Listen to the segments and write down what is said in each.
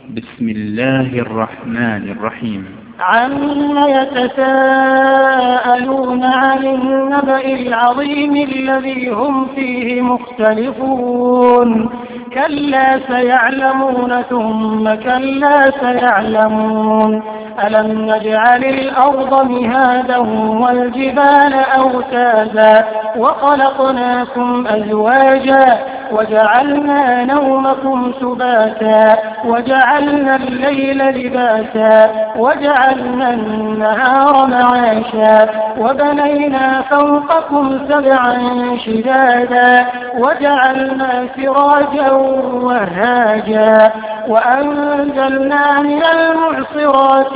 بسم الله الرحمن الرحيم. عما يتساءلون عن النبأ العظيم الذي هم فيه مختلفون كلا سيعلمون ثم كلا سيعلمون ألم نجعل الأرض مهادا والجبال أوتادا وخلقناكم أزواجا وجعلنا نومكم سباتا وجعلنا الليل لباسا وجعلنا النهار معاشا وبنينا فوقكم سبعا شدادا وجعلنا سراجا وهاجا وأنزلنا من المعصرات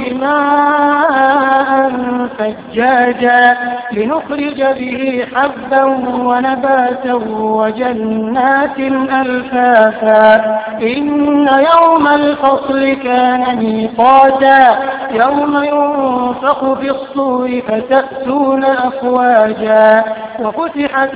ماء ثجاجا لنخرج به حبا ونباتا وجنات ألفافا إن يوم الفصل كان ميقاتا يوم ينفخ في الصور فتأتون أفواجا وفتحت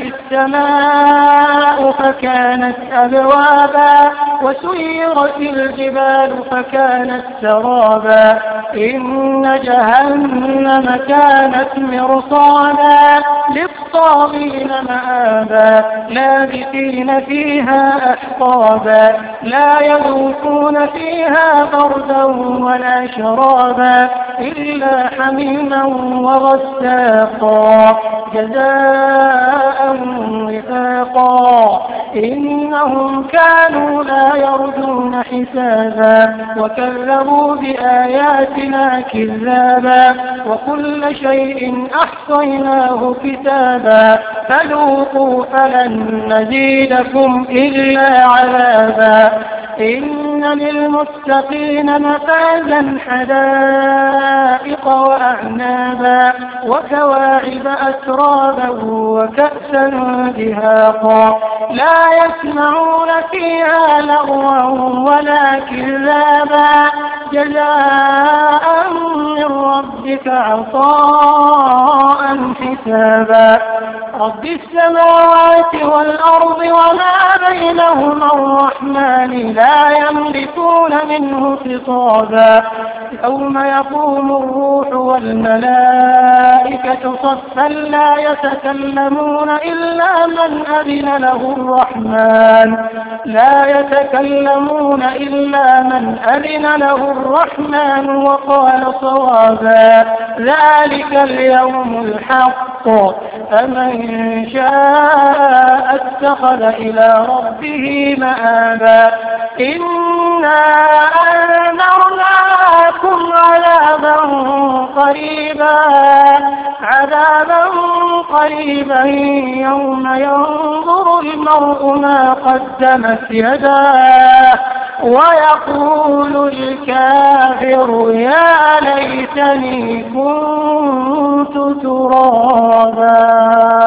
السماء فكانت أبوابا وسيرت الجبال فكانت سرابا إن جهنم كانت مرصادا للطاغين مآبا لابثين فيها أحقابا لا يذوقون فيها بردا ولا شرابا إلا حميما وغساقا جزاء وفاقا إنهم كانوا لا يرجون حسابا وكذبوا بآياتنا كذابا وكل شيء أحصيناه كتابا فذوقوا فلن نزيدكم إلا عذابا إن للمتقين مفازا حدائق وأعنابا وكواعب أترابا وكأسا دهاقا لا يسمعون فيها لغوا ولا كذابا جزاء من ربك عطاء حسابا رب السماوات والأرض وما بينهما الرحمن لا يملكون منه خطابا يوم يقوم الروح والملائكة صفا لا يتكلمون إلا من أذن له الرحمن وقال صوابا ذلك اليوم الحق فمن شاء اتخذ إلى ربه مآبا إنا أنذرناكم عذابا قريبا يوم ينظر المرء ما قدمت يداه ويقول الكافر يا ليتني كنت ترابا.